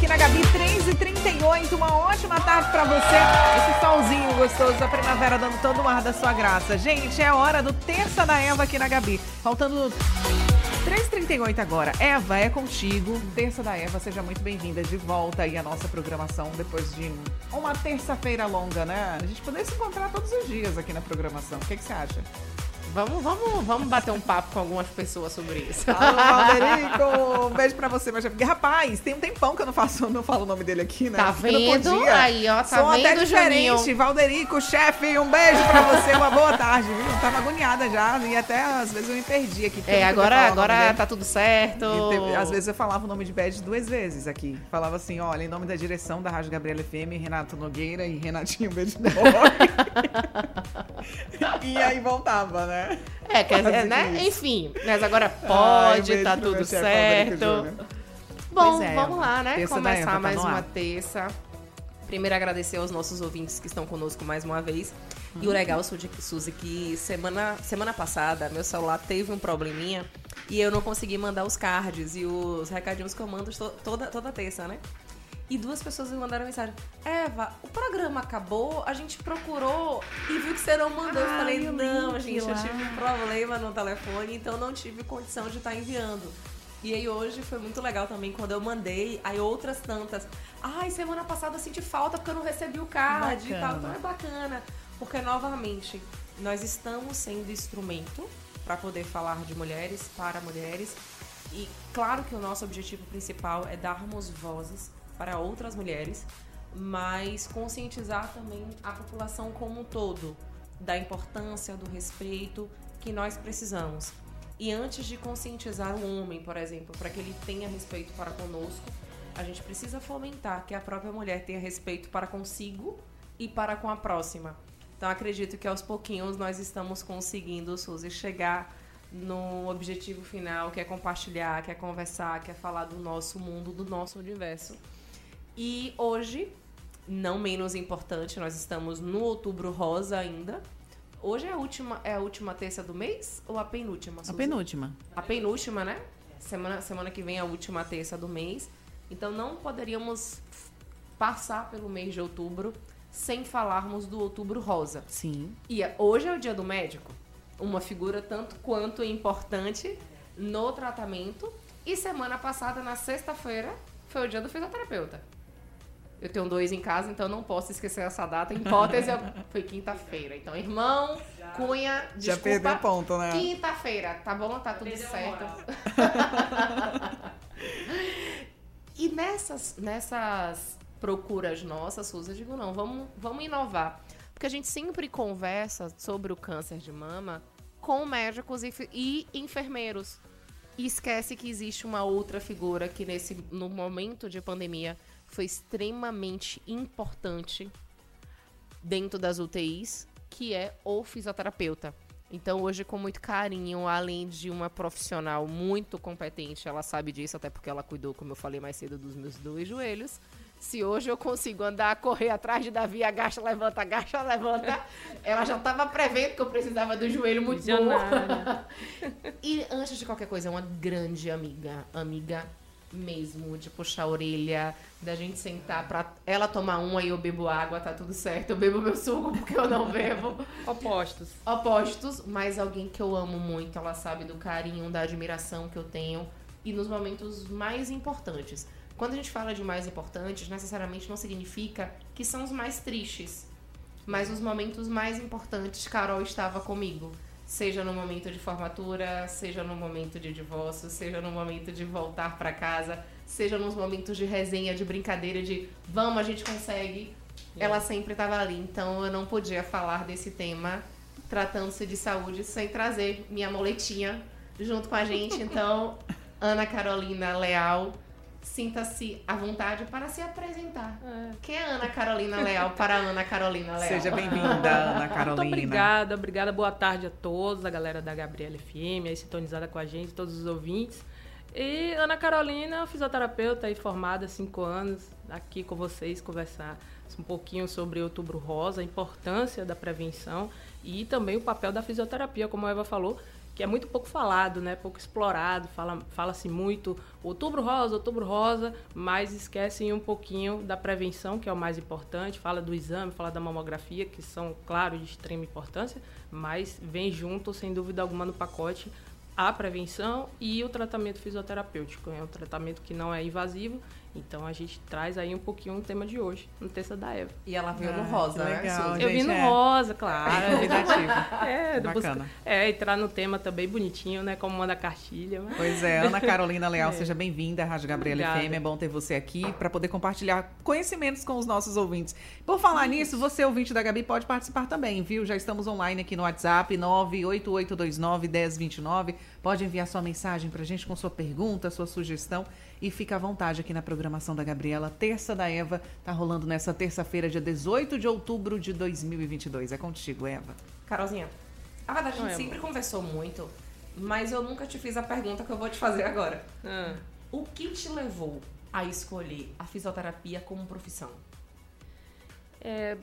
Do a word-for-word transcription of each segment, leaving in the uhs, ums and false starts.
aqui na Gabi, três e trinta e oito. Uma ótima tarde pra você. Esse solzinho gostoso da primavera dando todo o ar da sua graça. Gente, é hora do Terça da Eva aqui na Gabi. Faltando três e trinta e oito agora. Eva, é contigo. Terça da Eva, seja muito bem-vinda de volta aí à nossa programação depois de uma terça-feira longa, né? A gente poder se encontrar todos os dias aqui na programação. O que, que você acha? Vamos, vamos, vamos bater um papo com algumas pessoas sobre isso. Alô, Valderico! Um beijo pra você, mas rapaz, tem um tempão que eu não faço, não falo o nome dele aqui, né? Tá vendo? Aí, ó, tá Sou vendo, até diferente. Juninho? Valderico, chefe, um beijo pra você, uma boa tarde, viu? Eu tava agoniada já e até às vezes eu me perdi aqui. É, agora, agora tá tudo certo. Teve, às vezes eu falava o nome de Bad duas vezes aqui. Falava assim, olha, em nome da direção da Rádio Gabriela F M, Renato Nogueira e Renatinho Beijo do E aí voltava, né? É, quer dizer, né? Enfim, mas agora pode, Ai, tá tudo certo. Bom, é, vamos lá, né? Terça Começar Eva, mais tá uma terça. Primeiro, agradecer aos nossos ouvintes que estão conosco mais uma vez. Hum. E o legal, Suzy, que semana, semana passada, meu celular teve um probleminha e eu não consegui mandar os cards e os recadinhos que eu mando to, toda, toda terça, né? E duas pessoas me mandaram mensagem. Eva, o programa acabou, a gente procurou e viu que você não mandou. Ah, eu falei, eu não, gente, lá. eu tive um problema no telefone, então não tive condição de estar enviando. E aí hoje foi muito legal também, quando eu mandei, aí outras tantas. Ai, semana passada eu senti falta porque eu não recebi o card bacana. E tal. Então é bacana, porque novamente, nós estamos sendo instrumento para poder falar de mulheres, para mulheres. E claro que o nosso objetivo principal é darmos vozes para outras mulheres, mas conscientizar também a população como um todo da importância, do respeito que nós precisamos. E antes de conscientizar o homem, por exemplo, para que ele tenha respeito para conosco, a gente precisa fomentar que a própria mulher tenha respeito para consigo e para com a próxima. Então acredito que aos pouquinhos nós estamos conseguindo, Suzy, chegar no objetivo final, que é compartilhar, que é conversar, que é falar do nosso mundo, do nosso universo. E hoje, não menos importante, nós estamos no Outubro Rosa ainda. Hoje é a última, é a última terça do mês ou a penúltima, Suzy? A penúltima. A penúltima, né? Semana, semana que vem é a última terça do mês. Então não poderíamos passar pelo mês de outubro sem falarmos do Outubro Rosa. Sim. E hoje é o Dia do Médico, uma figura tanto quanto importante no tratamento. E semana passada, na sexta-feira, foi o Dia do Fisioterapeuta. Eu tenho dois em casa, então não posso esquecer essa data. Em hipótese, foi quinta-feira. Então, irmão, já, Cunha, desculpa. Já perdeu ponto, né? Quinta-feira, tá bom? Tá tudo perdeu certo. E nessas, nessas procuras nossas, Suzy, eu digo, não, vamos, vamos inovar. Porque a gente sempre conversa sobre o câncer de mama com médicos e, e enfermeiros. E esquece que existe uma outra figura que nesse, no momento de pandemia foi extremamente importante dentro das U T Is, que é o fisioterapeuta. Então, hoje, com muito carinho, além de uma profissional muito competente, ela sabe disso, até porque ela cuidou, como eu falei mais cedo, dos meus dois joelhos. Se hoje eu consigo andar, correr atrás de Davi, agacha, levanta, agacha, levanta, ela já estava prevendo que eu precisava do joelho muito bom. E, antes de qualquer coisa, é uma grande amiga, amiga mesmo, de puxar a orelha, da gente sentar pra ela tomar uma e eu bebo água, tá tudo certo, eu bebo meu suco porque eu não bebo. Opostos. Opostos, mas alguém que eu amo muito, ela sabe do carinho, da admiração que eu tenho e nos momentos mais importantes. Quando a gente fala de mais importantes, necessariamente não significa que são os mais tristes, mas os momentos mais importantes, Carol estava comigo. Seja no momento de formatura, seja no momento de divórcio, seja no momento de voltar para casa, seja nos momentos de resenha, de brincadeira, de vamos, a gente consegue. É. Ela sempre estava ali, então eu não podia falar desse tema tratando-se de saúde sem trazer minha moletinha junto com a gente. Então, Ana Carolina Leal, sinta-se à vontade para se apresentar. É. Quem é Ana Carolina Leal para Ana Carolina Leal? Seja bem-vinda, Ana Carolina. Muito obrigada, obrigada. Boa tarde a todos, a galera da Gabriela F M, aí sintonizada com a gente, todos os ouvintes. E Ana Carolina, fisioterapeuta aí formada há cinco anos, aqui com vocês, conversar um pouquinho sobre Outubro Rosa, a importância da prevenção e também o papel da fisioterapia, como a Eva falou, que é muito pouco falado, né? Pouco explorado, fala, fala-se muito outubro rosa, outubro rosa, mas esquecem um pouquinho da prevenção, que é o mais importante, fala do exame, fala da mamografia, que são, claro, de extrema importância, mas vem junto, sem dúvida alguma, no pacote a prevenção e o tratamento fisioterapêutico. É um tratamento que não é invasivo, então a gente traz aí um pouquinho o tema de hoje, no Terça da Eva. E ela veio Ah, no rosa, que né, legal, Suzy? Eu vim no é. rosa, claro. Convidativo. É, do Bacana. busca- é, entrar no tema também bonitinho, né? Como manda a cartilha. Mas... Pois é, Ana Carolina Leal, É. seja bem-vinda à Rádio Gabriela Obrigada. F M. É bom ter você aqui para poder compartilhar conhecimentos com os nossos ouvintes. Por falar nisso, você, ouvinte da Gabi, pode participar também, viu? Já estamos online aqui no WhatsApp, nove oito oito dois nove, um zero dois nove. Pode enviar sua mensagem pra gente com sua pergunta, sua sugestão e fica à vontade aqui na programação da Gabriela. Terça da Eva tá rolando nessa terça-feira, dia dezoito de outubro de dois mil e vinte e dois. É contigo, Eva. Carolzinha, a verdade, a Não gente é, sempre amor. conversou muito, mas eu nunca te fiz a pergunta que eu vou te fazer agora. Ah. O que te levou a escolher a fisioterapia como profissão? É,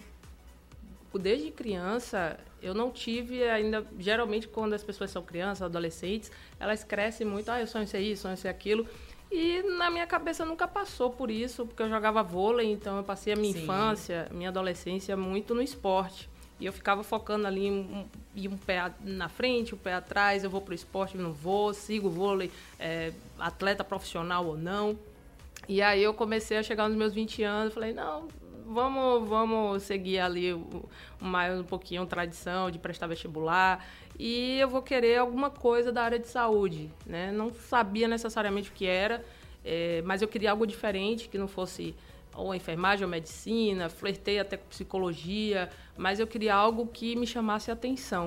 desde criança, eu não tive ainda... Geralmente, quando as pessoas são crianças, adolescentes, elas crescem muito. Ah, eu sonho ser isso, sonho ser aquilo. E na minha cabeça nunca passou por isso, porque eu jogava vôlei, então eu passei a minha Sim. infância, minha adolescência muito no esporte. E eu ficava focando ali um, um, um pé na frente, um pé atrás, eu vou pro esporte, não vou, sigo o vôlei, é, atleta profissional ou não. E aí eu comecei a chegar nos meus vinte anos, falei, não, vamos, vamos seguir ali o- mais um pouquinho tradição de prestar vestibular e eu vou querer alguma coisa da área de saúde, né? Não sabia necessariamente o que era, é, mas eu queria algo diferente, que não fosse ou a enfermagem ou medicina, flertei até com psicologia, mas eu queria algo que me chamasse a atenção.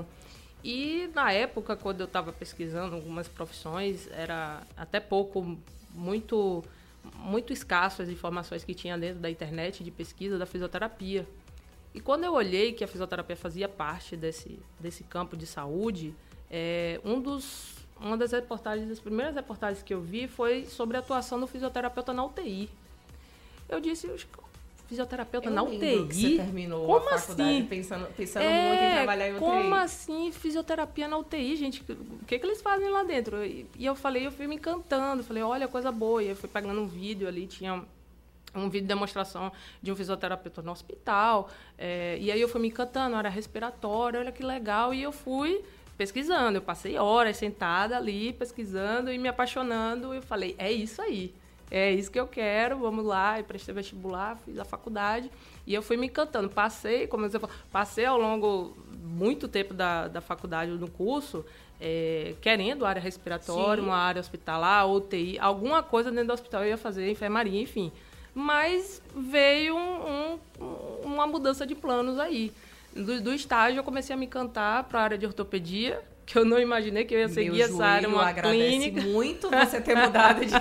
E na época, quando eu estava pesquisando algumas profissões, era até pouco, muito, muito escasso as informações que tinha dentro da internet de pesquisa da fisioterapia. E quando eu olhei que a fisioterapia fazia parte desse, desse campo de saúde, é, um dos, uma das reportagens, das primeiras reportagens que eu vi foi sobre a atuação do fisioterapeuta na U T I. Eu disse, fisioterapeuta Eu na lembro U T I? que você terminou Como a faculdade assim? pensando, pensando É, muito em trabalhar em U T I. como assim fisioterapia na U T I, gente? O que, que eles fazem lá dentro? E, e eu falei, eu fui me encantando, falei, olha, coisa boa. E eu fui pegando um vídeo ali, tinha um vídeo de demonstração de um fisioterapeuta no hospital. É, e aí eu fui me encantando, área respiratória, olha que legal. E eu fui pesquisando, eu passei horas sentada ali, pesquisando e me apaixonando. E eu falei, é isso aí. É isso que eu quero, vamos lá. E prestei vestibular, fiz a faculdade. E eu fui me encantando. Passei, como você falou, passei ao longo muito tempo da, da faculdade no curso, é, querendo área respiratória, Sim. uma área hospitalar, U T I, alguma coisa dentro do hospital eu ia fazer, enfermaria, enfim. Mas veio um, um, uma mudança de planos aí. Do, do estágio eu comecei a me encantar para a área de ortopedia, que eu não imaginei que eu ia seguir Meu essa área, joelho uma agradece clínica. muito você ter mudado de...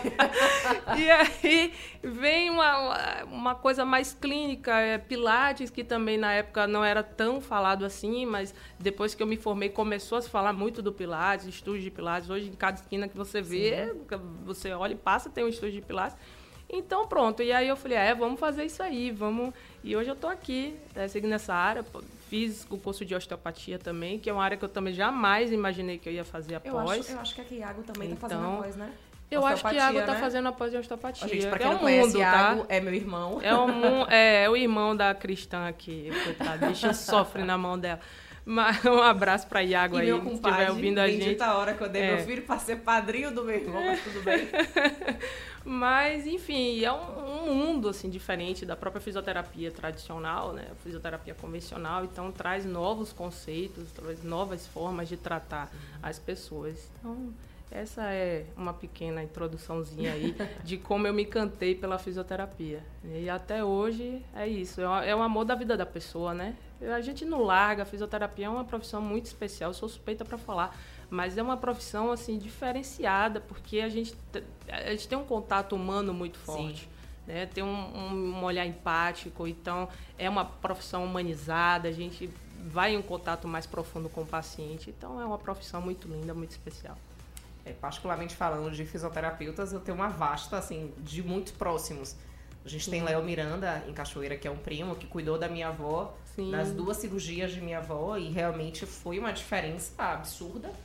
E aí vem uma, uma coisa mais clínica, é, Pilates, que também na época não era tão falado assim, mas depois que eu me formei começou a se falar muito do Pilates, estúdio de Pilates. Hoje em cada esquina que você vê, você olha e passa, tem um estúdio de Pilates. Então pronto, e aí eu falei, é, vamos fazer isso aí, vamos... E hoje eu tô aqui, é, seguindo essa área, fiz o curso de osteopatia também, que é uma área que eu também jamais imaginei que eu ia fazer Eu após. acho, eu acho que a Iago também tá fazendo Então, após, né? Eu acho que a Iago Osteopatia, tá né? fazendo após de osteopatia. Ó, gente, pra quem é não um conhece, mundo, Iago tá? é meu irmão. É, um, mu- é, é o irmão da cristã aqui, coitado. Bicho sofre na mão dela. Mas um abraço pra Iago E aí, meu se compadre, estiver ouvindo a gente. bendita a hora que eu dei É. meu filho pra ser padrinho do meu irmão, mas tudo bem. Mas, enfim, é um, um mundo assim diferente da própria fisioterapia tradicional, né? A fisioterapia convencional, então traz novos conceitos, traz novas formas de tratar as pessoas. Então, essa é uma pequena introduçãozinha aí de como eu me encantei pela fisioterapia. E até hoje é isso, é o- é o amor da vida da pessoa, né? A gente não larga, a fisioterapia é uma profissão muito especial, eu sou suspeita para falar, mas é uma profissão assim diferenciada, porque a gente, te- a gente tem um contato humano muito forte. Né? Tem um, um, um olhar empático, então é uma profissão humanizada, a gente vai em um contato mais profundo com o paciente, então é uma profissão muito linda, muito especial. É, particularmente falando de fisioterapeutas, eu tenho uma vasta, assim, de muito próximos. A gente tem Léo Miranda, em Cachoeira, que é um primo, que cuidou da minha avó Sim. nas duas cirurgias de minha avó, e realmente foi uma diferença absurda.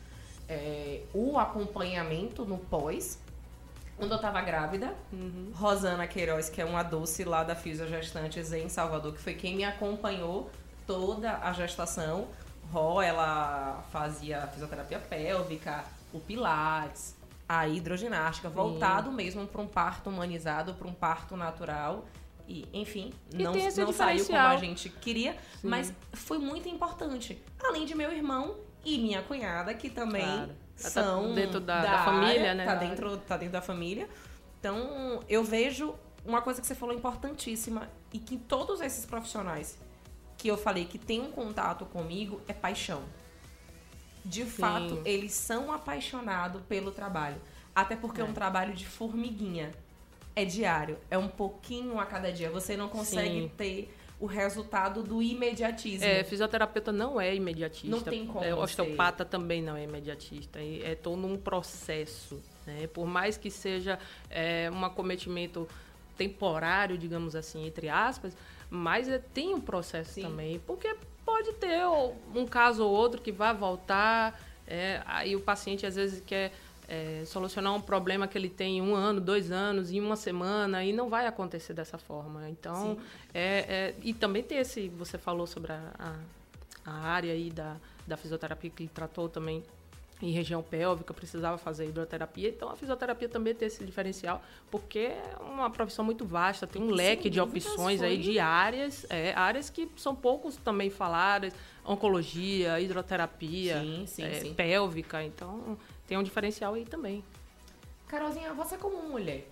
é, o acompanhamento no pós, quando eu tava grávida, uhum. Rosana Queiroz, que é uma doce lá da Fisiogestantes em Salvador, que foi quem me acompanhou toda a gestação. Ró, ela fazia fisioterapia pélvica, o pilates, a hidroginástica, Sim. voltado mesmo para um parto humanizado, para um parto natural. E, enfim, e não, não saiu como a gente queria, Sim. mas foi muito importante. Além de meu irmão e minha cunhada, que também claro. são tá dentro da, da, da família, área, né? Tá dentro, tá dentro da família. Então, eu vejo uma coisa que você falou importantíssima e que todos esses profissionais que eu falei que tem um contato comigo é paixão. De Sim. fato, eles são apaixonados pelo trabalho. Até porque é, é um trabalho de formiguinha. É diário, é um pouquinho a cada dia. Você não consegue Sim. ter o resultado do imediatismo. É, fisioterapeuta não é imediatista. Não tem como é, osteopata também não é imediatista. É todo um processo. Né? Por mais que seja é, um acometimento temporário, digamos assim, entre aspas, mas é, tem um processo Sim. também. Porque pode ter um caso ou outro que vai voltar, é, aí o paciente às vezes quer... É, solucionar um problema que ele tem em um ano, dois anos, em uma semana, e não vai acontecer dessa forma. Então, é, é, e também tem esse, você falou sobre a, a, a área aí da, da fisioterapia que ele tratou também em região pélvica, precisava fazer hidroterapia, então a fisioterapia também tem esse diferencial, porque é uma profissão muito vasta, tem um Sim, leque de opções foi... aí de áreas, é, áreas que são poucos também faladas, oncologia, hidroterapia, sim, sim, é, sim. pélvica, então... Tem um diferencial aí também. Carolzinha, você como mulher,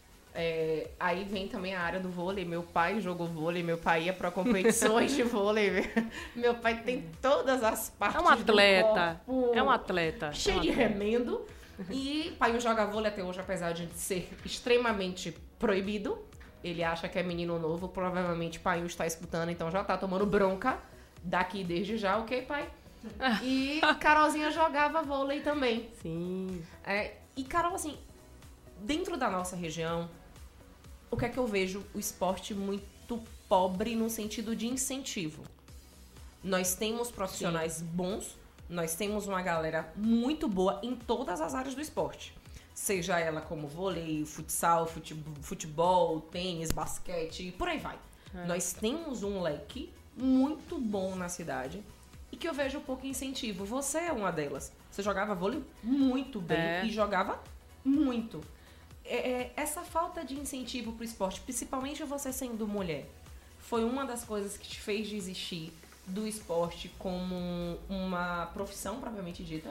é, aí vem também a área do vôlei. Meu pai jogou vôlei, meu pai ia para competições de vôlei. Meu pai tem todas as partes do corpo. É um atleta. Do é um atleta. Cheio é um de atleta. remendo. E pai joga vôlei até hoje, apesar de ser extremamente proibido. Ele acha que é menino novo. Provavelmente pai está escutando, então já tá tomando bronca daqui desde já, ok, pai? E Carolzinha jogava vôlei também. Sim. É, e Carol, assim, dentro da nossa região, o que é que eu vejo? O esporte muito pobre no sentido de incentivo. Nós temos profissionais Sim. bons, nós temos uma galera muito boa em todas as áreas do esporte. Seja ela como vôlei, futsal, futebol, futebol tênis, basquete, por aí vai. É. Nós temos um leque muito bom na cidade e que eu vejo pouco incentivo. Você é uma delas. Você jogava vôlei muito bem é. e jogava muito. É, é, essa falta de incentivo pro esporte, principalmente você sendo mulher, foi uma das coisas que te fez desistir do esporte como uma profissão propriamente dita?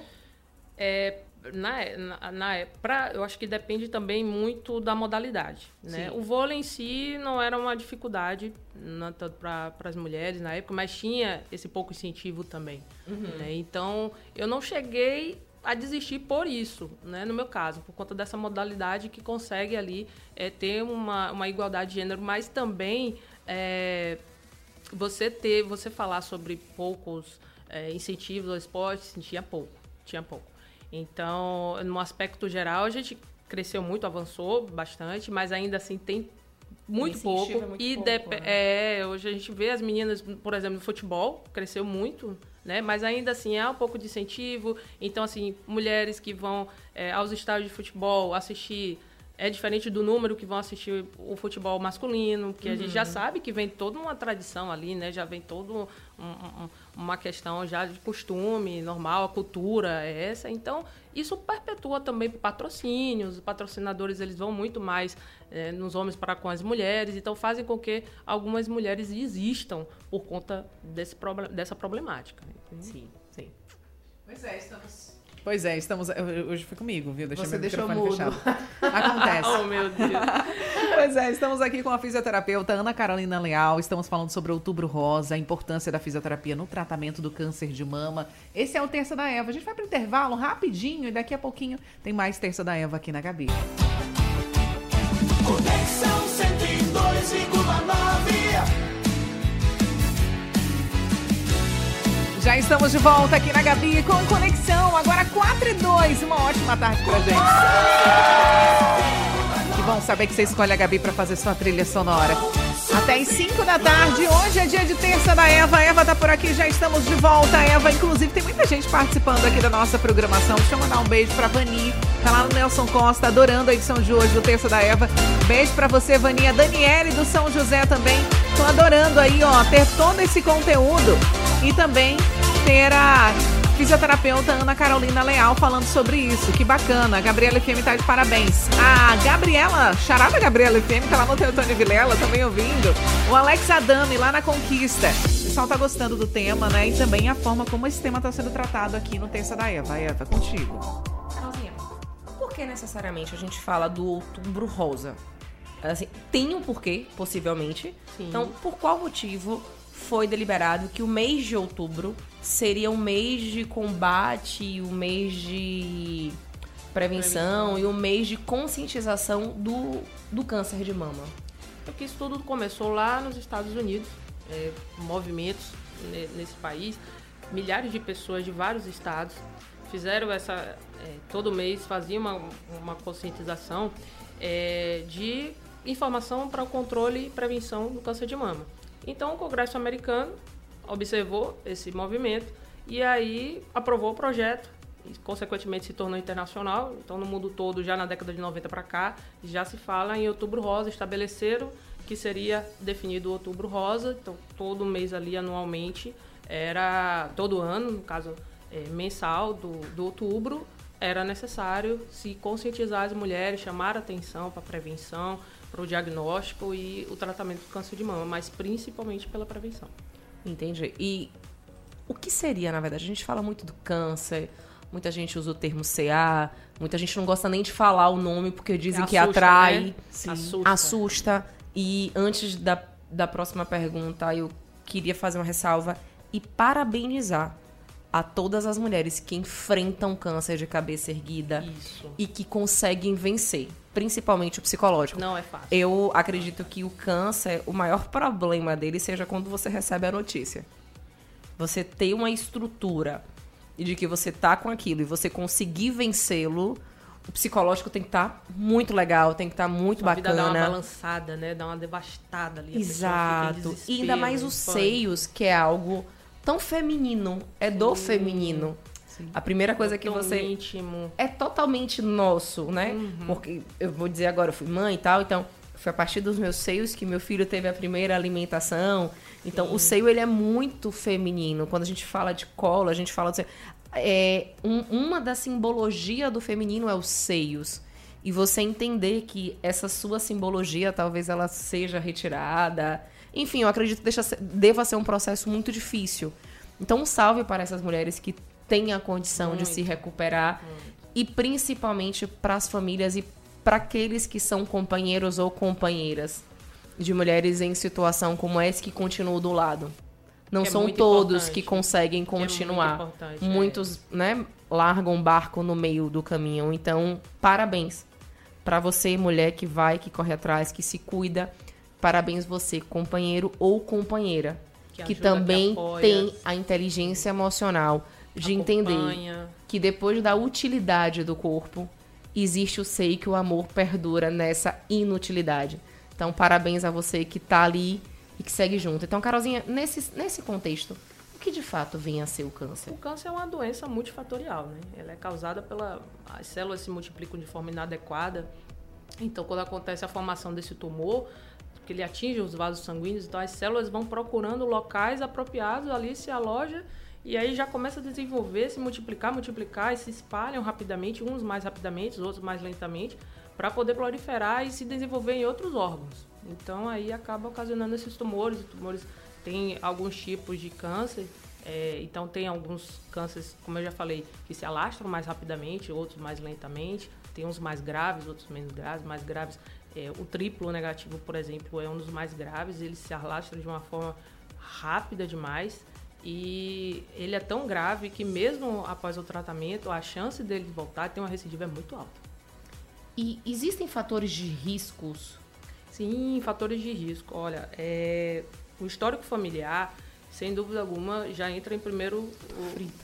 É, na, na, na, pra, eu acho que depende também muito da modalidade, né? O vôlei em si não era uma dificuldade para as mulheres na época, mas tinha esse pouco incentivo também. Uhum. Né? Então, eu não cheguei a desistir por isso, né? No meu caso, por conta dessa modalidade que consegue ali é, ter uma, uma igualdade de gênero, mas também é, você ter, você falar sobre poucos é, incentivos ao esporte, tinha pouco, tinha pouco. Então, no aspecto geral, a gente cresceu muito, avançou bastante, mas ainda assim tem muito pouco. É muito e pouco, dep- né? é, hoje a gente vê as meninas, por exemplo, no futebol, cresceu muito, né? Mas ainda assim há um pouco de incentivo. Então, assim, mulheres que vão é, aos estádios de futebol assistir, é diferente do número que vão assistir o futebol masculino, que uhum. a gente já sabe que vem toda uma tradição ali, né? Já vem toda um, um, uma questão já de costume normal, a cultura é essa. Então, isso perpetua também patrocínios. Os patrocinadores, eles vão muito mais é, nos homens para com as mulheres, então fazem com que algumas mulheres desistam por conta desse, dessa problemática. Sim, sim. Pois é, estamos... Pois é, estamos... Hoje foi comigo, viu? Deixa Você meu deixou microfone mudo. fechado. Acontece. Oh, meu Deus. Pois é, estamos aqui com a fisioterapeuta Ana Carolina Leal. Estamos falando sobre o Outubro Rosa, a importância da fisioterapia no tratamento do câncer de mama. Esse é o Terça da Eva. A gente vai para o intervalo rapidinho e daqui a pouquinho tem mais Terça da Eva aqui na Gabi. Conexão cento e dois vírgula nove. Já estamos de volta aqui na Gabi com Conexão, agora quatro e dois. Uma ótima tarde pra gente. Que bom saber que você escolhe a Gabi pra fazer sua trilha sonora. Até as cinco da tarde. Hoje é dia de terça da Eva. A Eva tá por aqui, já estamos de volta. A Eva, inclusive, tem muita gente participando aqui da nossa programação. Deixa eu mandar um beijo pra Vani. Tá lá no Nelson Costa, adorando a edição de hoje do Terça da Eva. Beijo pra você, Vani. A Daniele do São José também. Tô adorando aí, ó, ter todo esse conteúdo. E também ter a fisioterapeuta Ana Carolina Leal falando sobre isso. Que bacana. A Gabriela F M tá de parabéns. A Gabriela, charada Gabriela F M, tá lá no Teotônio Vilela, também ouvindo. O Alex Adame, lá na Conquista. O pessoal tá gostando do tema, né? E também a forma como esse tema tá sendo tratado aqui no Terça da Eva. Eva, contigo. Carolzinha, por que necessariamente a gente fala do Outubro Rosa? Assim, tem um porquê, possivelmente. Sim. Então, por qual motivo foi deliberado que o mês de outubro seria um mês de combate, um mês de prevenção, prevenção. e um mês de conscientização do, do câncer de mama? Porque isso tudo começou lá nos Estados Unidos, é, movimentos nesse país, milhares de pessoas de vários estados fizeram essa, é, todo mês faziam uma, uma conscientização é, de informação para o controle e prevenção do câncer de mama. Então, o Congresso americano observou esse movimento e aí aprovou o projeto e, consequentemente, se tornou internacional. Então, no mundo todo, já na década de noventa para cá, já se fala em Outubro Rosa. Estabeleceram que seria definido o Outubro Rosa. Então, todo mês ali, anualmente, era todo ano, no caso é, mensal do, do outubro, era necessário se conscientizar as mulheres, chamar a atenção para a prevenção, para o diagnóstico e o tratamento do câncer de mama, mas principalmente pela prevenção. Entendi. E o que seria, na verdade? A gente fala muito do câncer, muita gente usa o termo C A, muita gente não gosta nem de falar o nome porque dizem que assusta, atrai, né? assusta. assusta. E antes da, da próxima pergunta, eu queria fazer uma ressalva e parabenizar a todas as mulheres que enfrentam câncer de cabeça erguida Isso. e que conseguem vencer, principalmente o psicológico. Não é fácil. Eu acredito que o câncer, o maior problema dele seja quando você recebe a notícia. Você ter uma estrutura de que você tá com aquilo e você conseguir vencê-lo, o psicológico tem que estar tá muito legal, tem que estar tá muito Sua bacana. vida dá uma balançada, né? Dá uma devastada ali. Exato. E ainda mais os seios, que é algo tão feminino, é do Sim. feminino. Sim. A primeira coisa é que você... íntimo. É totalmente nosso, né? Uhum. Porque, eu vou dizer agora, eu fui mãe e tal, então foi a partir dos meus seios que meu filho teve a primeira alimentação. Então, Sim. o seio, ele é muito feminino. Quando a gente fala de colo, a gente fala... De, é, um, uma da simbologia do feminino é os seios. E você entender que essa sua simbologia, talvez ela seja retirada... Enfim, eu acredito que deixa, deva ser um processo muito difícil. Então, um salve para essas mulheres que têm a condição muito. de se recuperar. Muito. E principalmente para as famílias e para aqueles que são companheiros ou companheiras de mulheres em situação como essa que continuam do lado. Não é são todos importante. que conseguem continuar. É Muitos, é. né, largam o barco no meio do caminho. Então, parabéns para você, mulher que vai, que corre atrás, que se cuida. Parabéns você, companheiro ou companheira, que, que também que apoia, tem a inteligência emocional de acompanha. entender que depois da utilidade do corpo, existe o seio que o amor perdura nessa inutilidade. Então, parabéns a você que tá ali e que segue junto. Então, Carolzinha, nesse, nesse contexto, o que de fato vem a ser o câncer? O câncer é uma doença multifatorial, né? Ela é causada pela... As células se multiplicam de forma inadequada. Então, quando acontece a formação desse tumor... porque ele atinge os vasos sanguíneos, então as células vão procurando locais apropriados, ali se aloja e aí já começa a desenvolver, se multiplicar, multiplicar e se espalham rapidamente, uns mais rapidamente, outros mais lentamente, para poder proliferar e se desenvolver em outros órgãos. Então aí acaba ocasionando esses tumores, os tumores têm alguns tipos de câncer, é, então tem alguns cânceres, como eu já falei, que se alastram mais rapidamente, outros mais lentamente, tem uns mais graves, outros menos graves, mais graves. É, o triplo negativo, por exemplo, é um dos mais graves, ele se alastra de uma forma rápida demais e ele é tão grave que mesmo após o tratamento, a chance dele voltar a ter uma recidiva é muito alta. E existem fatores de riscos? Sim, fatores de risco. Olha, é, o histórico familiar, sem dúvida alguma, já entra em primeiro... O... Frita.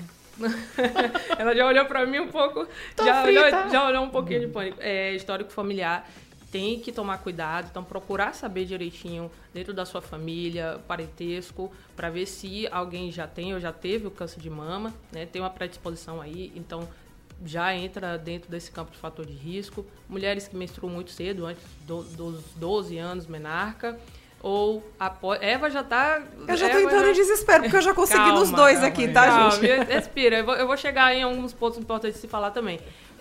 Ela já olhou para mim um pouco, já olhou, já olhou um pouquinho de pânico. É, histórico familiar... tem que tomar cuidado, então procurar saber direitinho dentro da sua família, parentesco, para ver se alguém já tem ou já teve o câncer de mama, né? Tem uma predisposição aí, então já entra dentro desse campo de fator de risco. Mulheres que menstruam muito cedo, antes do, dos doze anos, menarca, ou após... Eva já tá... Eu já tô Eva entrando já... em desespero, porque eu já consegui Calma, nos dois calma, aqui, calma, tá, calma, gente? Respira, eu vou, eu vou chegar em alguns pontos importantes de se falar também.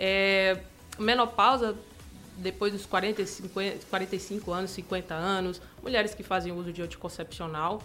É, menopausa, depois dos quarenta, cinquenta, quarenta e cinco anos, cinquenta anos, mulheres que fazem uso de anticoncepcional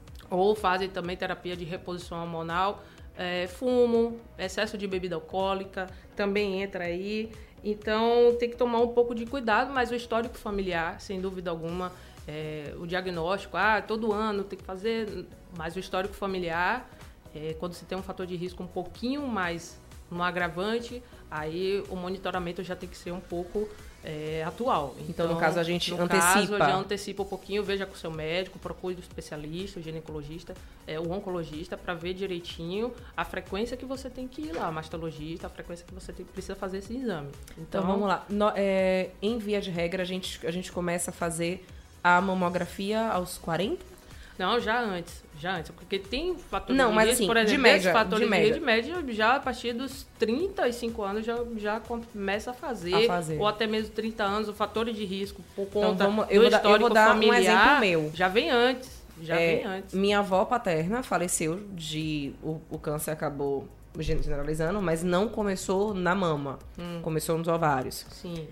ou fazem também terapia de reposição hormonal, é, fumo, excesso de bebida alcoólica, também entra aí. Então, tem que tomar um pouco de cuidado, mas o histórico familiar, sem dúvida alguma, é, o diagnóstico, ah, todo ano tem que fazer, mas o histórico familiar, é, quando você tem um fator de risco um pouquinho mais no agravante, aí o monitoramento já tem que ser um pouco é, atual. Então, no caso, a gente no antecipa. Caso, já antecipa um pouquinho, veja com o seu médico, procure o especialista, o ginecologista, é, o oncologista, para ver direitinho a frequência que você tem que ir lá, o mastologista, a frequência que você tem, precisa fazer esse exame. Então, então vamos lá. No, é, em via de regra, a gente, a gente começa a fazer a mamografia aos quarenta? Não, já antes, já antes, porque tem fatores Não, de mas risco, assim, por exemplo, de média, fatores de média. de média, já a partir dos trinta e cinco anos já, já começa a fazer, A fazer. ou até mesmo trinta anos, o fator de risco por Então, conta vamos- do eu vou dar- eu histórico vou dar um familiar, exemplo meu. já vem antes, já É, vem antes. minha avó paterna faleceu de... O, o câncer acabou generalizando, mas não começou na mama. Hum. Começou nos ovários. Sim.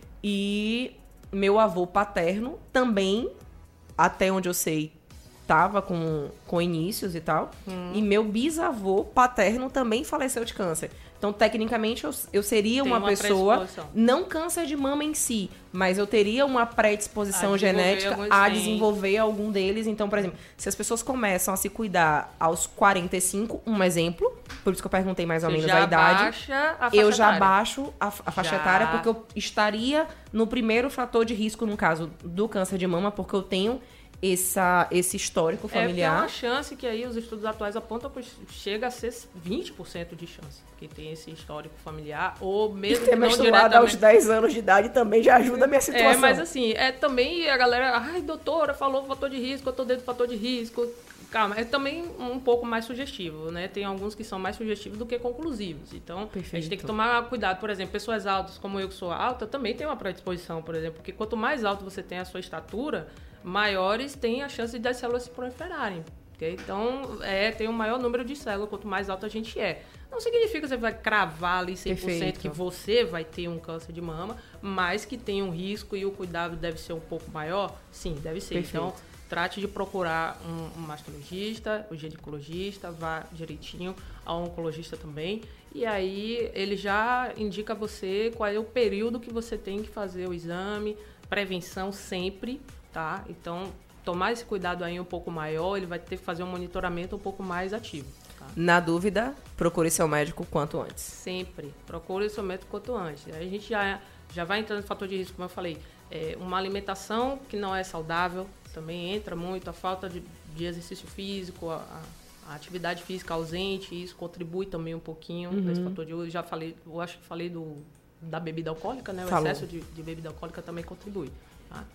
E meu avô paterno também, até onde eu sei, tava com, com inícios e tal. Hum. E meu bisavô paterno também faleceu de câncer. Então, tecnicamente, eu, eu seria Tem uma, uma pessoa... predisposição. Não câncer de mama em si, mas eu teria uma predisposição A desenvolver genética alguns a sim. desenvolver algum deles. Então, por exemplo, se as pessoas começam a se cuidar aos quarenta e cinco, um exemplo, por isso que eu perguntei mais ou Você menos já a idade, baixa a faixa eu já etária. baixo a, a faixa Já. etária porque eu estaria no primeiro fator de risco, no caso do câncer de mama, porque eu tenho essa, esse histórico É, porque é familiar. uma chance que aí os estudos atuais apontam que chega a ser vinte por cento de chance que tem esse histórico familiar, ou mesmo que não diretamente. dez anos de idade também já ajuda a minha É, mas assim, é também a galera, ai, doutora, falou fator de risco, eu tô dentro do fator de risco. Calma, é também um pouco mais sugestivo, né? Tem alguns que são mais sugestivos do que conclusivos. Então, a gente Perfeito. tem que tomar cuidado. Por exemplo, pessoas altas, como eu que sou alta, também tem uma predisposição, por exemplo. Porque quanto mais alto você tem a sua estatura, maiores tem a chance de as células se proliferarem. Okay? Então, é, tem um maior número de células quanto mais alto a gente é. Não significa que você vai cravar ali cem por cento Perfeito. que você vai ter um câncer de mama, mas que tem um risco e o cuidado deve ser um pouco maior. Sim, deve ser. Perfeito. Então, trate de procurar um, um mastologista, o ginecologista, vá direitinho ao oncologista também. E aí ele já indica a você qual é o período que você tem que fazer o exame, prevenção sempre, tá? Então, tomar esse cuidado aí um pouco maior, ele vai ter que fazer um monitoramento um pouco mais ativo. Tá? Na dúvida, procure seu médico quanto antes. Sempre. Procure o seu médico quanto antes. Aí a gente já, já vai entrando no fator de risco, como eu falei. É, uma alimentação que não é saudável, também entra muito, a falta de, de exercício físico, a, a atividade física ausente, isso contribui também um pouquinho Uhum. nesse fator de risco. Eu já falei, eu acho que falei do, da bebida alcoólica, né? O Falou. excesso de, de bebida alcoólica também contribui. Tá?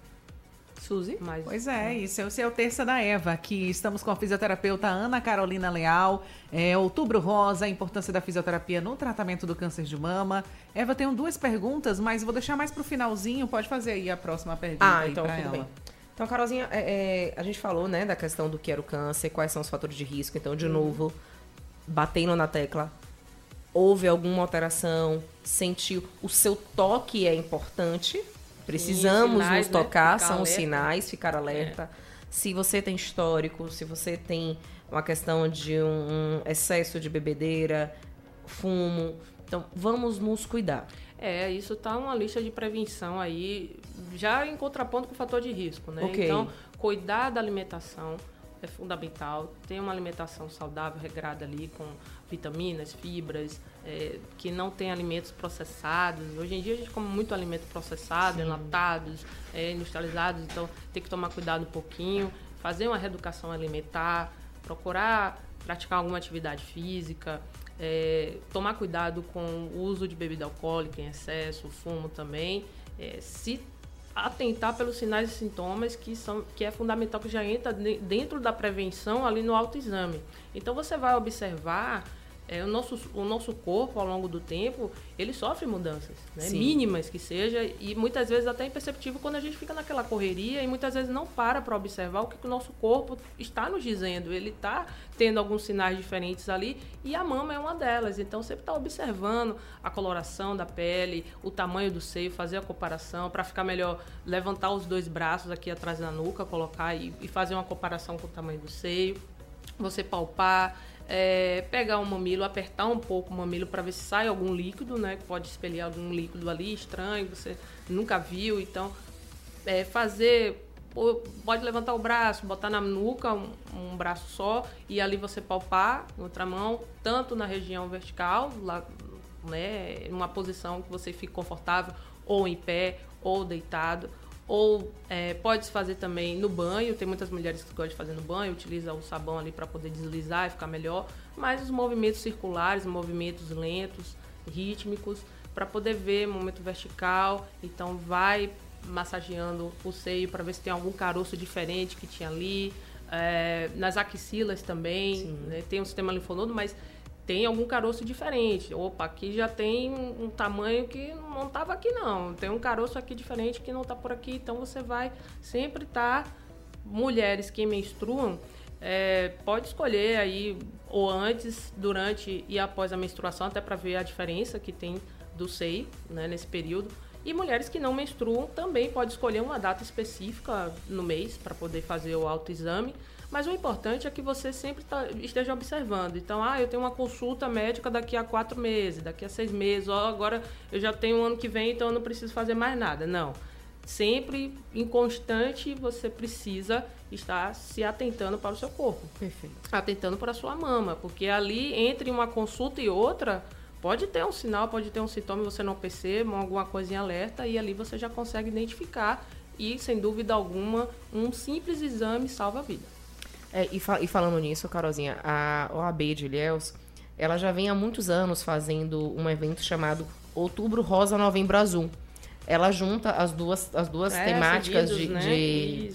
Suzy? Mas, Pois é, isso. Esse é o Terça da Eva. Aqui estamos com a fisioterapeuta Ana Carolina Leal. É, Outubro Rosa, a importância da fisioterapia no tratamento do câncer de mama. Eva, tenho duas perguntas, mas vou deixar mais pro finalzinho. Pode fazer aí a próxima pergunta Ah, aí então pra tudo ela. bem. Então, Carolzinha, é, é, a gente falou, né, da questão do que era o câncer, quais são os fatores de risco. Então, de novo, batendo na tecla, houve alguma alteração, sentiu, o seu toque é importante, precisamos sinais, nos né? tocar, Ficar são os alerta. sinais, ficar alerta. Se você tem histórico, se você tem uma questão de um, um excesso de bebedeira, fumo, então vamos nos cuidar. É, isso tá uma lista de prevenção aí, já em contraponto com o fator de risco, né? Ok. Então, cuidar da alimentação é fundamental. Ter uma alimentação saudável, regrada ali, com vitaminas, fibras, é, que não tem alimentos processados. Hoje em dia a gente come muito alimento processado, enlatados, é, industrializados, então tem que tomar cuidado um pouquinho, fazer uma reeducação alimentar, procurar praticar alguma atividade física, é, tomar cuidado com o uso de bebida alcoólica em excesso, fumo também. É, se atentar pelos sinais e sintomas que, são, que é fundamental, que já entra dentro da prevenção ali no autoexame. Então, você vai observar é, o, nosso, o nosso corpo, ao longo do tempo, ele sofre mudanças, né? Mínimas que seja, e muitas vezes até imperceptível quando a gente fica naquela correria e muitas vezes não para para observar o que o nosso corpo está nos dizendo. Ele está tendo alguns sinais diferentes ali e a mama é uma delas. Então, sempre está observando a coloração da pele, o tamanho do seio, fazer a comparação para ficar melhor, levantar os dois braços aqui atrás da nuca, colocar e, e fazer uma comparação com o tamanho do seio. Você palpar, é, pegar um mamilo, apertar um pouco o mamilo para ver se sai algum líquido, né? Que pode expelir algum líquido ali estranho, você nunca viu. Então, é, fazer... Pode levantar o braço, botar na nuca um, um braço só e ali você palpar com outra mão, tanto na região vertical, lá, né, em uma posição que você fique confortável, ou em pé, ou deitado, ou é, pode fazer também no banho. Tem muitas mulheres que gostam de fazer no banho, utiliza o sabão ali para poder deslizar e ficar melhor, mas os movimentos circulares, movimentos lentos, rítmicos, para poder ver momento vertical. Então vai massageando o seio para ver se tem algum caroço diferente que tinha ali, é, nas axilas também, né? Tem um sistema linfonodo, mas tem algum caroço diferente. Opa, aqui já tem um, um tamanho que não estava aqui não, tem um caroço aqui diferente que não está por aqui. Então você vai sempre estar, tá, mulheres que menstruam, é, pode escolher aí ou antes, durante e após a menstruação, até para ver a diferença que tem do seio, né, nesse período. E mulheres que não menstruam também pode escolher uma data específica no mês para poder fazer o autoexame. Mas o importante é que você sempre tá, esteja observando. Então, ah, eu tenho uma consulta médica daqui a quatro meses, daqui a seis meses, ó, agora eu já tenho um ano que vem, então eu não preciso fazer mais nada. Não. Sempre, em constante, você precisa estar se atentando para o seu corpo. Perfeito. Atentando para a sua mama, porque ali, entre uma consulta e outra, pode ter um sinal, pode ter um sintoma e você não perceba, alguma coisa em alerta, e ali você já consegue identificar e, sem dúvida alguma, um simples exame salva a vida. É, e, fa- e falando nisso, Carolzinha, a O A B de Ilhéus, ela já vem há muitos anos fazendo um evento chamado Outubro Rosa, Novembro Azul. Ela junta as duas, as duas é, temáticas seguidos, de, né? de,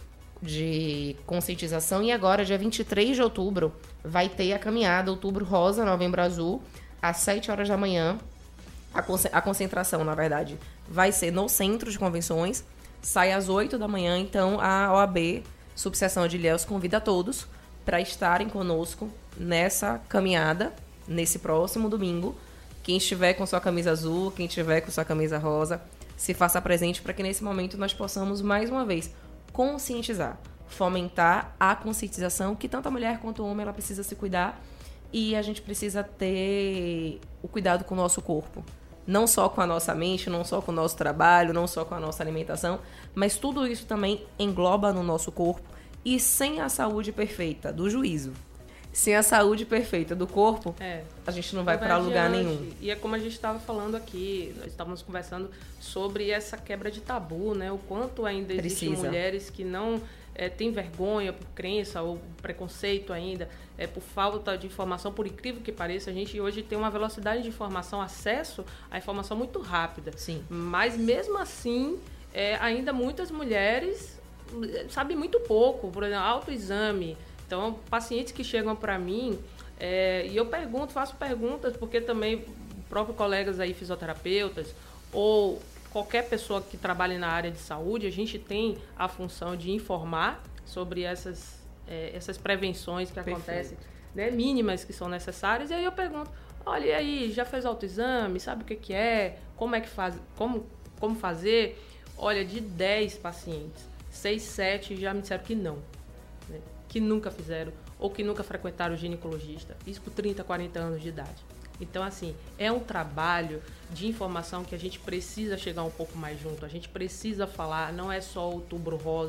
de conscientização, e agora, dia vinte e três de outubro, vai ter a caminhada Outubro Rosa, Novembro Azul, às sete horas da manhã. A, con- a concentração, na verdade, vai ser no Centro de Convenções, sai às oito da manhã, então a O A B Subseção de Ilhéus convida a todos para estarem conosco nessa caminhada, nesse próximo domingo. Quem estiver com sua camisa azul, quem estiver com sua camisa rosa, se faça presente para que nesse momento nós possamos, mais uma vez, conscientizar, fomentar a conscientização que tanto a mulher quanto o homem ela precisa se cuidar, e a gente precisa ter o cuidado com o nosso corpo. Não só com a nossa mente, não só com o nosso trabalho, não só com a nossa alimentação, mas tudo isso também engloba no nosso corpo. E sem a saúde perfeita do juízo, sem a saúde perfeita do corpo, é, a gente não vai para lugar nenhum. E é como a gente estava falando aqui, nós estávamos conversando sobre essa quebra de tabu, né? O quanto ainda existem Precisa. mulheres que não é, têm vergonha por crença ou preconceito ainda, é, por falta de informação, por incrível que pareça. A gente hoje tem uma velocidade de informação, acesso à informação muito rápida. Sim. Mas mesmo assim, é, ainda muitas mulheres sabem muito pouco. Por exemplo, autoexame. Então, pacientes que chegam para mim, é, e eu pergunto, faço perguntas, porque também próprios colegas aí, fisioterapeutas, ou qualquer pessoa que trabalhe na área de saúde, a gente tem a função de informar sobre essas, é, essas prevenções que Perfeito. acontecem, né, mínimas que são necessárias. E aí eu pergunto, olha, e aí, já fez autoexame? Sabe o que, que é? Como é que faz? Como, como fazer? Olha, de dez pacientes, seis, sete já me disseram que não, né? Que nunca fizeram ou que nunca frequentaram o ginecologista. Isso com trinta, quarenta anos de idade. Então, assim, é um trabalho de informação que a gente precisa chegar um pouco mais junto. A gente precisa falar, não é só Outubro Rosa,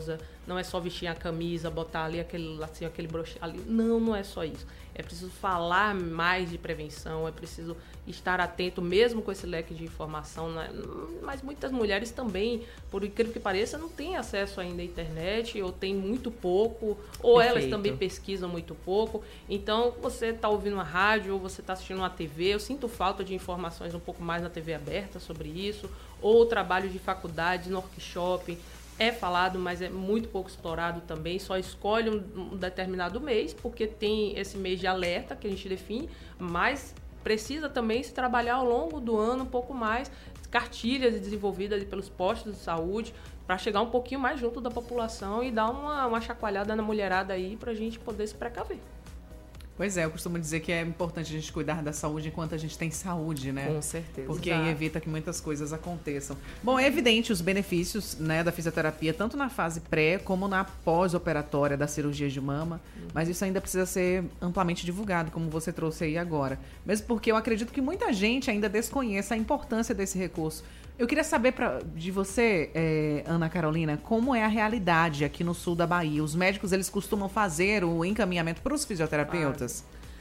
não é só vestir a camisa, botar ali aquele lacinho, aquele broche ali. Não, não é só isso. É preciso falar mais de prevenção, é preciso estar atento mesmo com esse leque de informação, né? Mas muitas mulheres também, por incrível que pareça, não têm acesso ainda à internet, ou têm muito pouco, ou Perfeito. elas também pesquisam muito pouco. Então, você está ouvindo uma rádio, ou você está assistindo uma T V, eu sinto falta de informações um pouco mais na T V aberta sobre isso, ou trabalho de faculdade, no workshop. É falado, mas é muito pouco explorado também. Só escolhe um, um determinado mês, porque tem esse mês de alerta que a gente define, mas precisa também se trabalhar ao longo do ano um pouco mais, cartilhas desenvolvidas pelos postos de saúde, para chegar um pouquinho mais junto da população e dar uma, uma chacoalhada na mulherada aí para a gente poder se precaver. Pois é, eu costumo dizer que é importante a gente cuidar da saúde enquanto a gente tem saúde, né? Com certeza. Porque Exato. aí evita que muitas coisas aconteçam. Bom, é evidente os benefícios, né, da fisioterapia, tanto na fase pré como na pós-operatória da cirurgia de mama, mas isso ainda precisa ser amplamente divulgado, como você trouxe aí agora. Mesmo porque eu acredito que muita gente ainda desconhece a importância desse recurso. Eu queria saber pra, de você, é, Ana Carolina, como é a realidade aqui no sul da Bahia? Os médicos, eles costumam fazer o encaminhamento para os fisioterapeutas?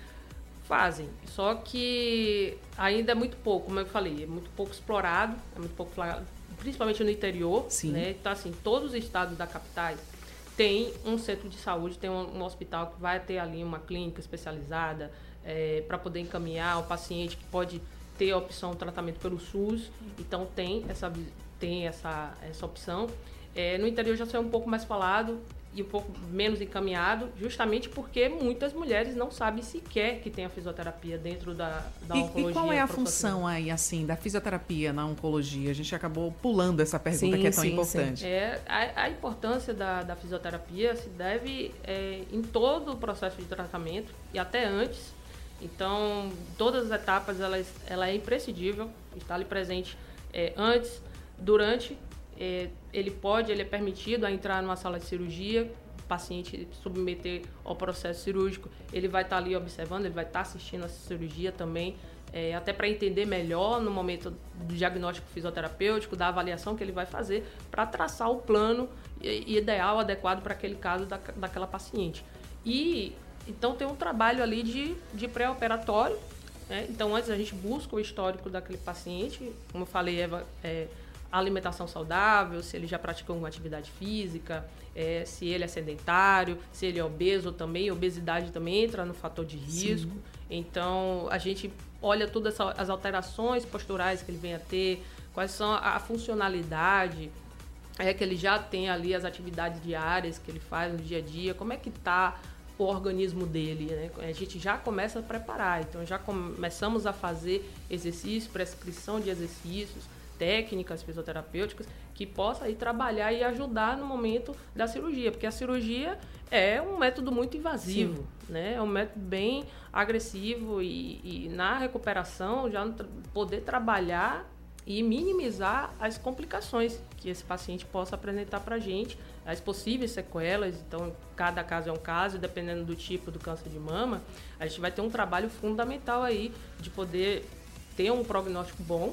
Fazem, só que ainda é muito pouco, como eu falei, é muito pouco explorado, é muito pouco explorado, principalmente no interior. Sim. Né? Então, assim, todos os estados da capital tem um centro de saúde, tem um, um hospital que vai ter ali uma clínica especializada é, para poder encaminhar o paciente que pode ter a opção de tratamento pelo SUS, então tem essa, tem essa, essa opção. É, no interior já saiu um pouco mais falado e um pouco menos encaminhado, justamente porque muitas mulheres não sabem sequer que tem a fisioterapia dentro da, da E, oncologia. e qual é a profissional. função aí, assim, da fisioterapia na oncologia? A gente acabou pulando essa pergunta Sim, que é tão sim, importante. É, a, a importância da, da fisioterapia se deve é, em todo o processo de tratamento e até antes. Então, todas as etapas, ela, ela é imprescindível, estar ali presente é, antes, durante, é, ele pode, ele é permitido a entrar numa sala de cirurgia, o paciente submeter ao processo cirúrgico, ele vai estar ali observando, ele vai estar assistindo a cirurgia também, é, até para entender melhor no momento do diagnóstico fisioterapêutico, da avaliação que ele vai fazer, para traçar o plano ideal, adequado para aquele caso da, daquela paciente. E então tem um trabalho ali de, de pré-operatório, né? Então antes a gente busca o histórico daquele paciente, como eu falei, é, é alimentação saudável, se ele já praticou alguma atividade física, é, se ele é sedentário, se ele é obeso também, obesidade também entra no fator de risco. Sim. Então a gente olha todas essa, as alterações posturais que ele vem a ter, quais são a, a funcionalidade, é que ele já tem ali as atividades diárias que ele faz no dia a dia, como é que está o organismo dele, né? A gente já começa a preparar, então já começamos a fazer exercícios, prescrição de exercícios, técnicas fisioterapêuticas que possa aí trabalhar e ajudar no momento da cirurgia, porque a cirurgia é um método muito invasivo, Sim. né? É um método bem agressivo e, e na recuperação já poder trabalhar e minimizar as complicações que esse paciente possa apresentar para a gente, as possíveis sequelas. Então, cada caso é um caso, dependendo do tipo do câncer de mama, a gente vai ter um trabalho fundamental aí de poder ter um prognóstico bom,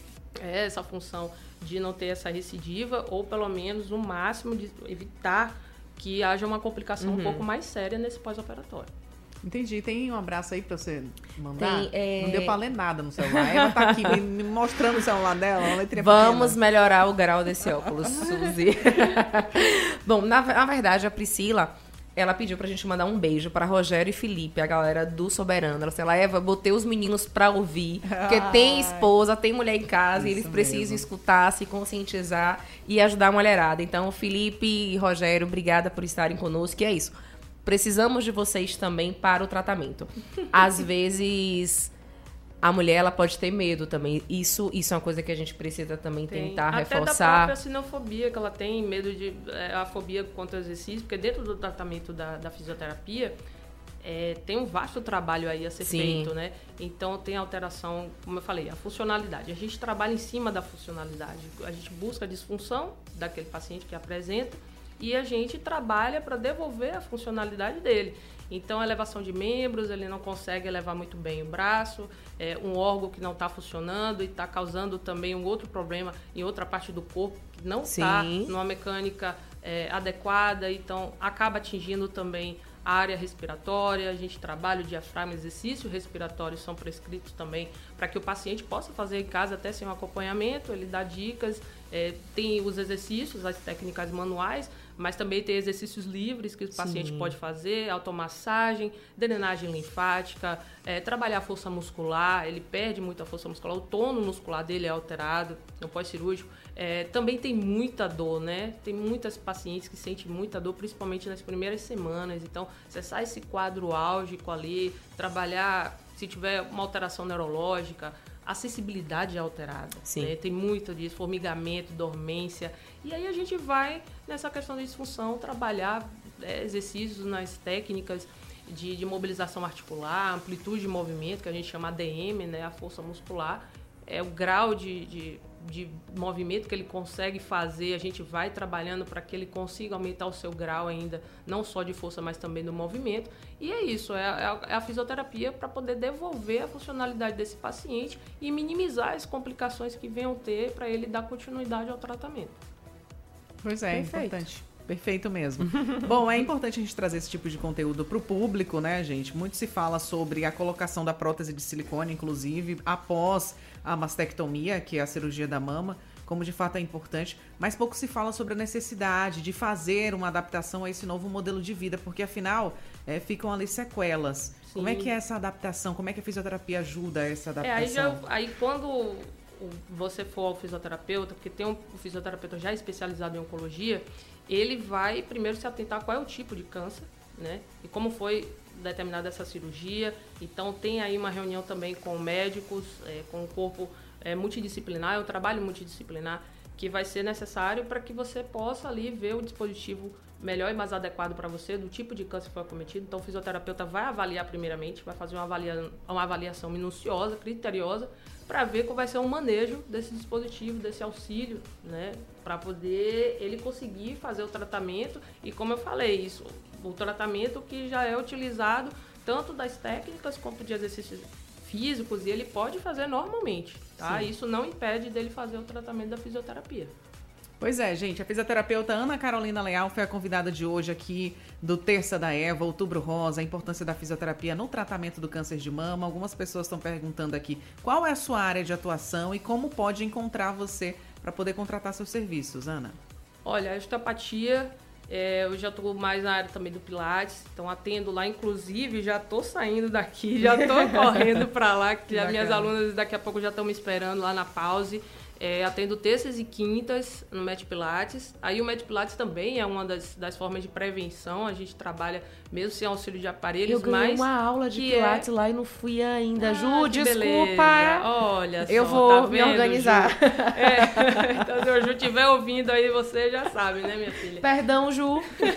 é, essa função de não ter essa recidiva, ou pelo menos o máximo de evitar que haja uma complicação uhum. um pouco mais séria nesse pós-operatório. Entendi. Tem um abraço aí pra você mandar? Tem, é... Não deu pra ler nada no celular. Ela tá aqui me, me mostrando o celular dela, uma letrinha Vamos pequena. melhorar o grau desse óculos, Suzy. Bom, na, na verdade, a Priscila, ela pediu pra gente mandar um beijo pra Rogério e Felipe, a galera do Soberano. Ela disse, ela, Eva, botei os meninos pra ouvir, porque Ai. tem esposa, tem mulher em casa, Isso e eles precisam mesmo. escutar, se conscientizar e ajudar a mulherada. Então, Felipe e Rogério, obrigada por estarem conosco, e é isso. Precisamos de vocês também para o tratamento. Às vezes, a mulher ela pode ter medo também. Isso, isso é uma coisa que a gente precisa também Tem. tentar Até reforçar. da própria sinofobia, que ela tem medo de... É, a fobia contra o exercício, porque dentro do tratamento da, da fisioterapia, é, tem um vasto trabalho aí a ser Sim. feito, né? Então, tem alteração, como eu falei, a funcionalidade. A gente trabalha em cima da funcionalidade. A gente busca a disfunção daquele paciente que apresenta, e a gente trabalha para devolver a funcionalidade dele. Então, a elevação de membros, ele não consegue elevar muito bem o braço, é um órgão que não está funcionando e está causando também um outro problema em outra parte do corpo, que não está numa mecânica é, adequada, então acaba atingindo também a área respiratória. A gente trabalha o diafragma, exercícios respiratórios são prescritos também para que o paciente possa fazer em casa até sem um acompanhamento. Ele dá dicas, é, tem os exercícios, as técnicas manuais, mas também tem exercícios livres que o paciente Sim. pode fazer, automassagem, drenagem linfática, é, trabalhar a força muscular. Ele perde muita força muscular, o tono muscular dele é alterado no pós-cirúrgico. É, também tem muita dor, né? Tem muitas pacientes que sentem muita dor, principalmente nas primeiras semanas. Então, cessar esse quadro álgico ali, trabalhar, se tiver uma alteração neurológica, a sensibilidade é alterada. Né? Tem muito disso, formigamento, dormência. E aí a gente vai, nessa questão de disfunção, trabalhar é, exercícios nas técnicas de, de mobilização articular, amplitude de movimento, que a gente chama A D M, né? A força muscular. É o grau de, de, de movimento que ele consegue fazer, a gente vai trabalhando para que ele consiga aumentar o seu grau ainda, não só de força, mas também do movimento. E é isso, é a, é a fisioterapia para poder devolver a funcionalidade desse paciente e minimizar as complicações que venham ter para ele dar continuidade ao tratamento. Pois é, Perfeito. importante. Perfeito mesmo. Bom, é importante a gente trazer esse tipo de conteúdo para o público, né, gente? Muito se fala sobre a colocação da prótese de silicone, inclusive, após a mastectomia, que é a cirurgia da mama, como de fato é importante, mas pouco se fala sobre a necessidade de fazer uma adaptação a esse novo modelo de vida, porque afinal é, ficam ali sequelas. Sim. Como é que é essa adaptação? Como é que a fisioterapia ajuda a essa adaptação? É, aí, já, aí quando você for ao fisioterapeuta, porque tem um fisioterapeuta já especializado em oncologia, ele vai primeiro se atentar qual é o tipo de câncer, né? E como foi determinada essa cirurgia. Então tem aí uma reunião também com médicos, é, com o corpo é, multidisciplinar, é um trabalho multidisciplinar que vai ser necessário para que você possa ali ver o dispositivo melhor e mais adequado para você, do tipo de câncer que foi acometido. Então o fisioterapeuta vai avaliar primeiramente, vai fazer uma, avalia, uma avaliação minuciosa, criteriosa, para ver qual vai ser o manejo desse dispositivo, desse auxílio, né? Para poder ele conseguir fazer o tratamento. E como eu falei, isso, o tratamento que já é utilizado tanto das técnicas quanto de exercícios físicos, e ele pode fazer normalmente, tá? Sim. Isso não impede dele fazer o tratamento da fisioterapia. Pois é, gente, a fisioterapeuta Ana Carolina Leal foi a convidada de hoje aqui do Terça da Eva, Outubro Rosa, a importância da fisioterapia no tratamento do câncer de mama. Algumas pessoas estão perguntando aqui qual é a sua área de atuação e como pode encontrar você para poder contratar seus serviços, Ana. Olha, a osteopatia, é, eu já estou mais na área também do Pilates, então atendo lá, inclusive já estou saindo daqui, já estou correndo para lá, que as minhas alunas daqui a pouco já estão me esperando lá na pause. É, atendo terças e quintas no Med Pilates. Aí o Med Pilates também é uma das, das formas de prevenção. A gente trabalha mesmo sem auxílio de aparelhos. Eu ganhei mas uma aula de Pilates é... lá e não fui ainda. Ah, Ju, desculpa. Beleza. Olha eu só, vou tá vendo, me organizar. Ju? É. Então, se o Ju estiver ouvindo aí, você já sabe, né, minha filha? Perdão, Ju.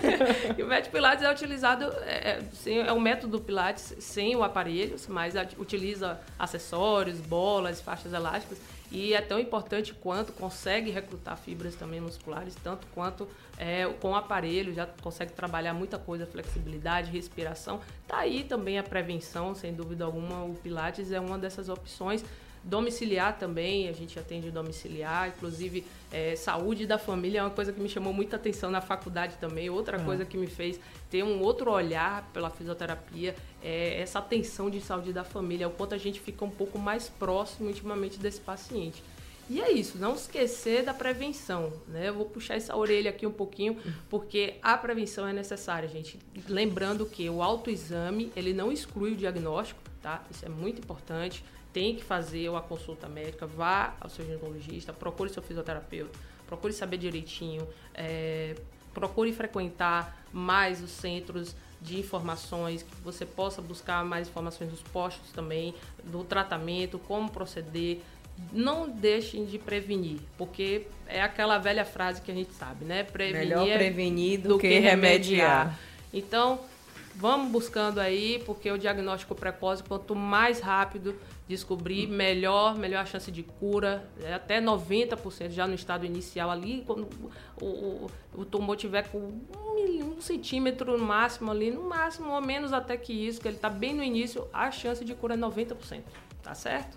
E o Med Pilates é utilizado, é, é um método Pilates sem o aparelho, mas utiliza acessórios, bolas, faixas elásticas. E é tão importante quanto consegue recrutar fibras também musculares, tanto quanto é, com o aparelho, já consegue trabalhar muita coisa, flexibilidade, respiração. Tá aí também a prevenção, sem dúvida alguma, o Pilates é uma dessas opções. Domiciliar também, a gente atende domiciliar, inclusive é, saúde da família é uma coisa que me chamou muita atenção na faculdade também. Outra é. coisa que me fez ter um outro olhar pela fisioterapia é essa atenção de saúde da família, o quanto a gente fica um pouco mais próximo intimamente desse paciente. E é isso, não esquecer da prevenção, né? Eu vou puxar essa orelha aqui um pouquinho, porque a prevenção é necessária, gente. Lembrando que o autoexame, ele não exclui o diagnóstico, tá? Isso é muito importante. Tem que fazer uma consulta médica, vá ao seu ginecologista, procure seu fisioterapeuta, procure saber direitinho, é, procure frequentar mais os centros de informações, que você possa buscar mais informações dos postos também, do tratamento, como proceder. Não deixem de prevenir, porque é aquela velha frase que a gente sabe, né? Prevenir Melhor prevenir do, do que, que remediar. remediar. Então, vamos buscando aí, porque o diagnóstico precoce, quanto mais rápido descobrir, melhor, melhor a chance de cura, é até noventa por cento já no estado inicial ali, quando o, o, o tumor tiver com um, um centímetro no máximo ali, no máximo ou menos até que isso, que ele está bem no início, a chance de cura é noventa por cento, tá certo?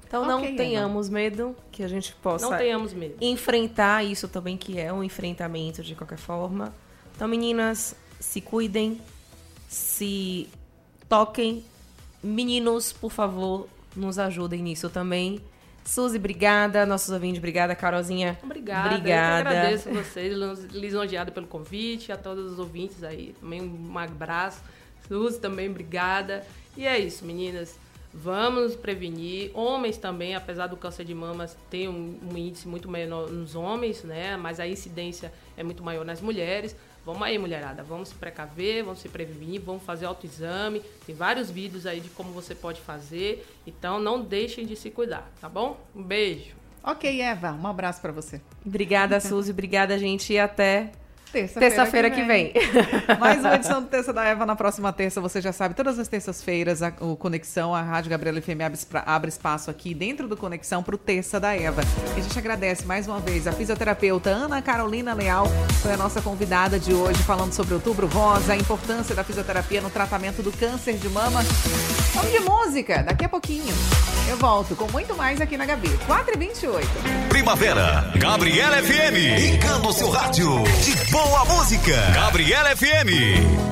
Então Ok, não Eva. tenhamos medo, que a gente possa Não tenhamos medo. enfrentar isso também, que é um enfrentamento de qualquer forma. Então, meninas, se cuidem, se toquem. Meninos, por favor, nos ajudem nisso também. Suzy, obrigada. Nossos ouvintes, obrigada. Carolzinha, Obrigada. obrigada. Eu que agradeço a vocês, lisonjeada pelo convite, a todos os ouvintes aí. Também um abraço. Suzy também, obrigada. E é isso, meninas. Vamos nos prevenir. Homens também, apesar do câncer de mama ter um, um índice muito menor nos homens, né? Mas a incidência é muito maior nas mulheres. Vamos aí, mulherada. Vamos se precaver, vamos se prevenir, vamos fazer autoexame. Tem vários vídeos aí de como você pode fazer. Então, não deixem de se cuidar, tá bom? Um beijo. Ok, Eva, um abraço pra você. Obrigada, Suzy. Obrigada, gente. E até Terça-feira terça-feira que vem. Mais uma edição do Terça da Eva na próxima terça. Você já sabe, todas as terças-feiras, a, o Conexão, a Rádio Gabriela F M abre, abre espaço aqui dentro do Conexão pro Terça da Eva. E a gente agradece mais uma vez a fisioterapeuta Ana Carolina Leal, foi a nossa convidada de hoje, falando sobre Outubro Rosa, a importância da fisioterapia no tratamento do câncer de mama. Vamos de música, daqui a pouquinho. Eu volto com muito mais aqui na Gabi. quatro e vinte e oito. Primavera, Gabriela F M. Engana o seu rádio de boa música. Gabriela F M.